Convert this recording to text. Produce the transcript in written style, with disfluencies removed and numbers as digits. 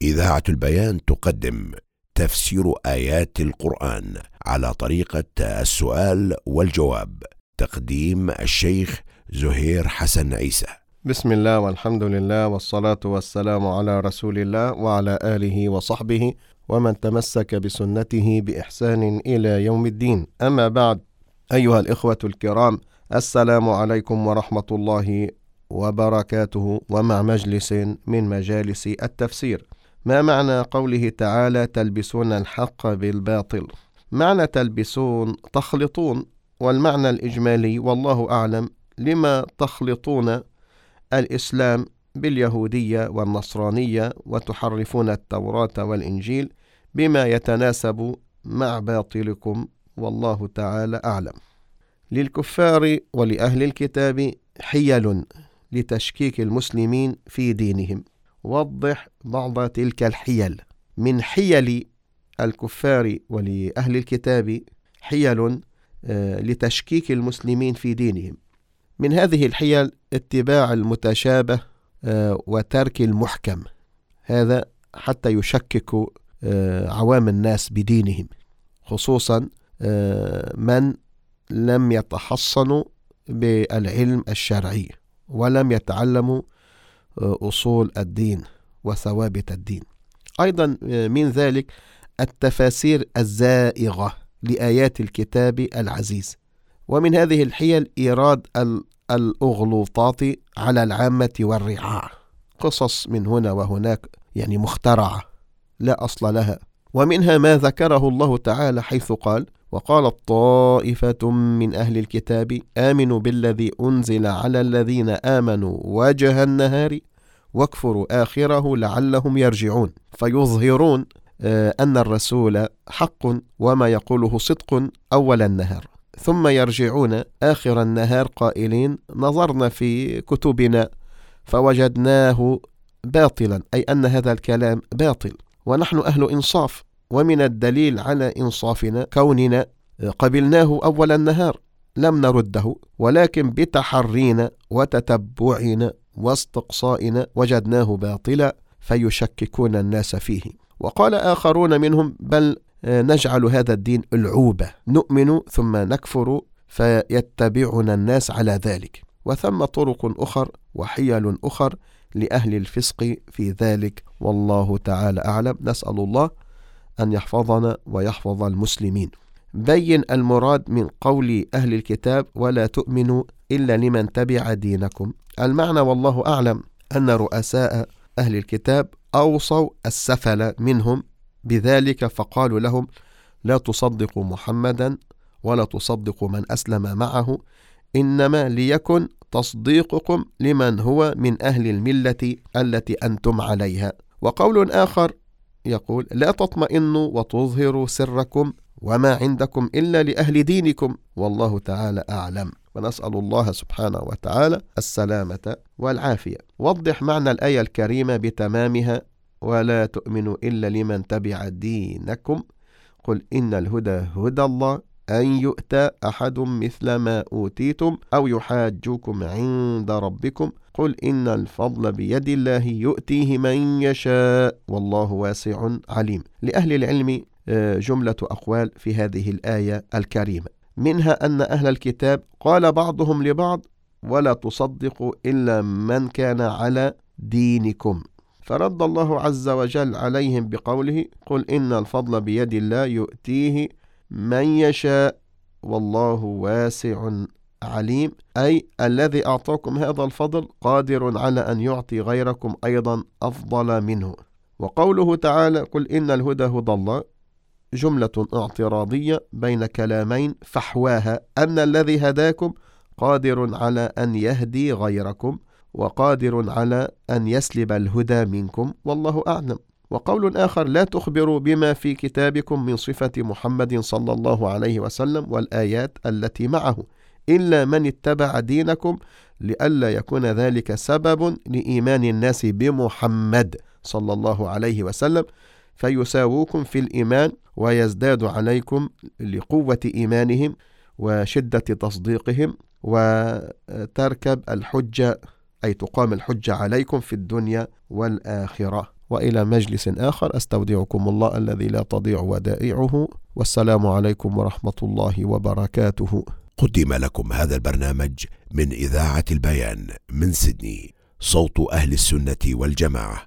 إذاعة البيان تقدم تفسير آيات القرآن على طريقة السؤال والجواب. تقديم الشيخ زهير حسن عيسى. بسم الله والحمد لله والصلاة والسلام على رسول الله وعلى آله وصحبه ومن تمسك بسنته بإحسان إلى يوم الدين. أما بعد، أيها الإخوة الكرام، السلام عليكم ورحمة الله وبركاته، ومع مجلس من مجالس التفسير. ما معنى قوله تعالى تلبسون الحق بالباطل؟ معنى تلبسون تخلطون، والمعنى الإجمالي والله أعلم لما تخلطون الإسلام باليهودية والنصرانية وتحرفون التوراة والإنجيل بما يتناسب مع باطلكم، والله تعالى أعلم. للكفار ولأهل الكتاب حيل لتشكيك المسلمين في دينهم. وضح بعض تلك الحيل. من حيل الكفار ولأهل الكتاب حيل لتشكيك المسلمين في دينهم. من هذه الحيل اتباع المتشابه وترك المحكم، هذا حتى يشكك عوام الناس بدينهم، خصوصا من لم يتحصنوا بالعلم الشرعي ولم يتعلموا أصول الدين وثوابت الدين. أيضا من ذلك التفاسير الزائغة لآيات الكتاب العزيز. ومن هذه الحيل إيراد الأغلوطات على العامة والرعاع، قصص من هنا وهناك يعني مخترعة لا أصل لها. ومنها ما ذكره الله تعالى حيث قال: وقالت طائفة من أهل الكتاب آمنوا بالذي أنزل على الذين آمنوا وجه النهار واكفروا آخره لعلهم يرجعون، فيظهرون أن الرسول حق وما يقوله صدق أول النهار، ثم يرجعون آخر النهار قائلين نظرنا في كتبنا فوجدناه باطلا، أي أن هذا الكلام باطل ونحن أهل إنصاف، ومن الدليل على إنصافنا كوننا قبلناه أول النهار لم نرده، ولكن بتحرينا وتتبعنا واستقصائنا وجدناه باطلا فيشككون الناس فيه. وقال آخرون منهم: بل نجعل هذا الدين ألعوبة، نؤمن ثم نكفر فيتبعنا الناس على ذلك. وثم طرق أخر وحيل أخر لأهل الفسق في ذلك، والله تعالى أعلم. نسأل الله أن يحفظنا ويحفظ المسلمين. بين المراد من قول أهل الكتاب ولا تؤمنوا إلا لمن تبع دينكم. المعنى والله أعلم أن رؤساء أهل الكتاب أوصوا السفل منهم بذلك، فقالوا لهم: لا تصدقوا محمدا ولا تصدقوا من أسلم معه، إنما ليكن تصديقكم لمن هو من أهل الملة التي أنتم عليها. وقول آخر يقول: لا تطمئنوا وتظهروا سركم وما عندكم إلا لأهل دينكم، والله تعالى أعلم. ونسأل الله سبحانه وتعالى السلامة والعافية. وضح معنى الآية الكريمة بتمامها: ولا تؤمنوا إلا لمن تبع دينكم، قل إن الهدى هدى الله أن يؤتى أحد مثل ما أوتيتم أو يحاجوكم عند ربكم، قل إن الفضل بيد الله يؤتيه من يشاء والله واسع عليم. لأهل العلم جملة أقوال في هذه الآية الكريمة، منها أن أهل الكتاب قال بعضهم لبعض: ولا تصدقوا إلا من كان على دينكم، فرد الله عز وجل عليهم بقوله: قل إن الفضل بيد الله يؤتيه من يشاء والله واسع عليم، أي الذي أعطاكم هذا الفضل قادر على أن يعطي غيركم أيضا أفضل منه. وقوله تعالى: قل إن الهدى هدى الله، جملة اعتراضية بين كلامين فحواها أن الذي هداكم قادر على أن يهدي غيركم وقادر على أن يسلب الهدى منكم، والله أعلم. وقول آخر: لا تخبروا بما في كتابكم من صفة محمد صلى الله عليه وسلم والآيات التي معه إلا من اتبع دينكم، لئلا يكون ذلك سبب لإيمان الناس بمحمد صلى الله عليه وسلم فيساووكم في الإيمان ويزداد عليكم لقوة إيمانهم وشدة تصديقهم، وتركب الحجة أي تقام الحجة عليكم في الدنيا والآخرة، وإلى مجلس آخر أستودعكم الله الذي لا تضيع ودائعه، والسلام عليكم ورحمة الله وبركاته. قدم لكم هذا البرنامج من إذاعة البيان من سيدني، صوت أهل السنة والجماعة.